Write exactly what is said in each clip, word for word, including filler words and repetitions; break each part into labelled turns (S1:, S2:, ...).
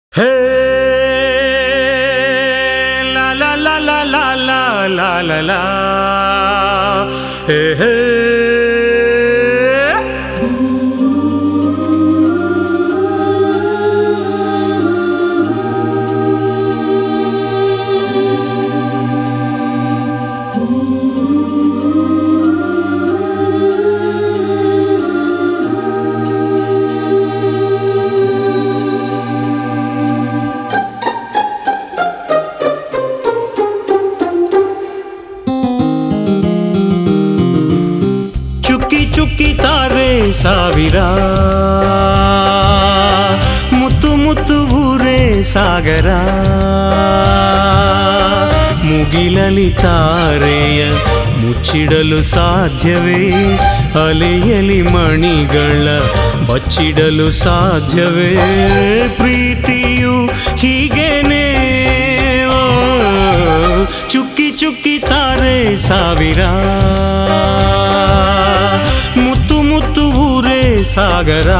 S1: Hey, la la la la la la la la la. Hey, hey. ಚುಕ್ಕಿ ಚುಕ್ಕಿ ತಾರೆ ಸಾವಿರ ಮುತ್ತು ಮುತ್ತು ಊರೇ ಸಾಗರ ಮುಗಿಲಲಿ ತಾರೆಯ ಮುಚ್ಚಿಡಲು ಸಾಧ್ಯವೇ ಅಲೆಯಲಿ ಮಣಿಗಳ ಬಚ್ಚಿಡಲು ಸಾಧ್ಯವೇ ಪ್ರೀತಿಯು ಹೀಗೇನೆ ಓ, ಚುಕ್ಕಿ ಚುಕ್ಕಿ ತಾರೆ ಸಾವಿರ ಮುತ್ತು ಮುತ್ತು ಊರೇ ಸಾಗರ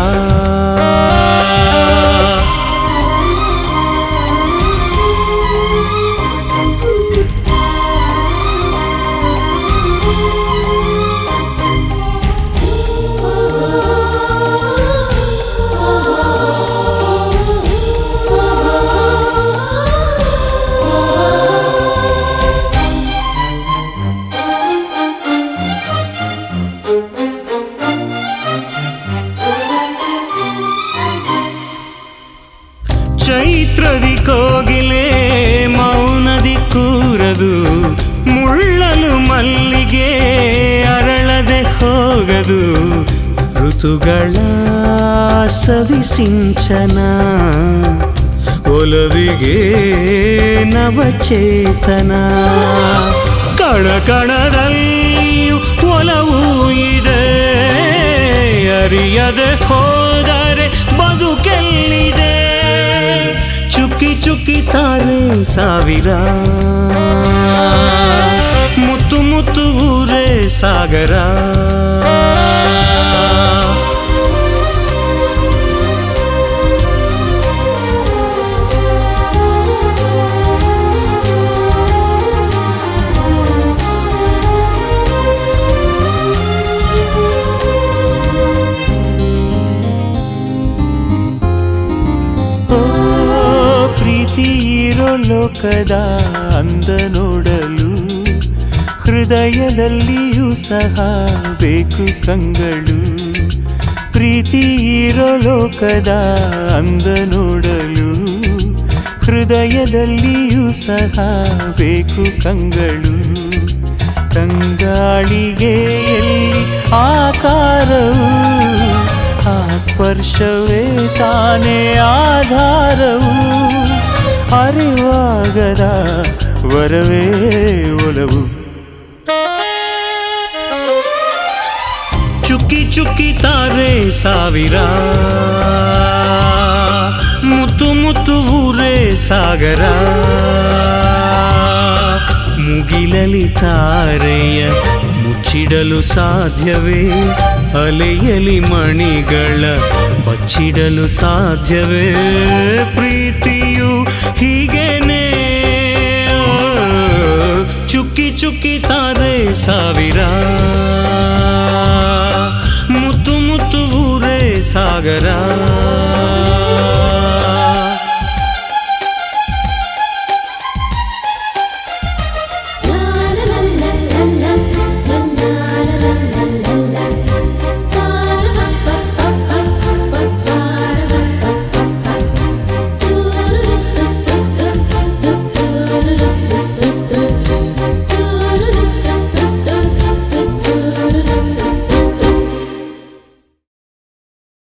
S1: ಚೈತ್ರದಿ ಕೋಗಿಲೆ ಮೌನದಿ ಕೂರದು ಮುಳ್ಳಲು ಮಲ್ಲಿಗೆ ಅರಳದೆ ಹೋಗದು ಋತುಗಳ ಸವಿ ಸಿಂಚನ ಒಲವಿಗೆ ನವಚೇತನ ಕಣ ಕಣದಲ್ಲಿಯೂ ಒಲವು ಇದೆ ಅರಿಯದೆ ಹೋದರೆ ಬದುಕೆಲ್ಲಿದೆ ಚುಕ್ಕಿ ಚುಕ್ಕಿ ತಾರೆ ಸಾವಿರ ಮುತ್ತು ಮುತ್ತು ಊರೇ ಸಾಗರ ಪ್ರೀತಿಯಿರೋ ಲೋಕದ ಅಂದ ನೋಡಲು ಹೃದಯದಲ್ಲಿಯೂ ಸಹ ಬೇಕು ಕಂಗಳು ಪ್ರೀತಿಯಿರೋ ಲೋಕದ ಅಂದ ನೋಡಲು ಹೃದಯದಲ್ಲಿಯೂ ಸಹ ಬೇಕು ಕಂಗಳು ತಂಗಾಳಿಗೆ ಎಲ್ಲಿ ಆಕಾರವು ಆ ಸ್ಪರ್ಶವೇ ತಾನೇ ಆಧಾರವು ಅರಿವಾಗದ ವರವೇ ಒಲವು ಚುಕ್ಕಿ ಚುಕ್ಕಿ ತಾರೆ ಸಾವಿರ ಮುತ್ತು ಮುತ್ತು ಊರೇ ಸಾಗರ ಮುಗಿಲಲಿ ತಾರೆಯ ಮುಚ್ಚಿಡಲು ಸಾಧ್ಯವೇ ಅಲೆಯಲಿ ಮಣಿಗಳ ಬಚ್ಚಿಡಲು ಸಾಧ್ಯವೇ ಪ್ರೀತಿಯು ಹೀಗೇನೆ ಚುಕ್ಕಿ ಚುಕ್ಕಿ ತಾರೆ ಸಾವಿರ ಮುತ್ತು ಮುತ್ತು ಊರೇ ಸಾಗರ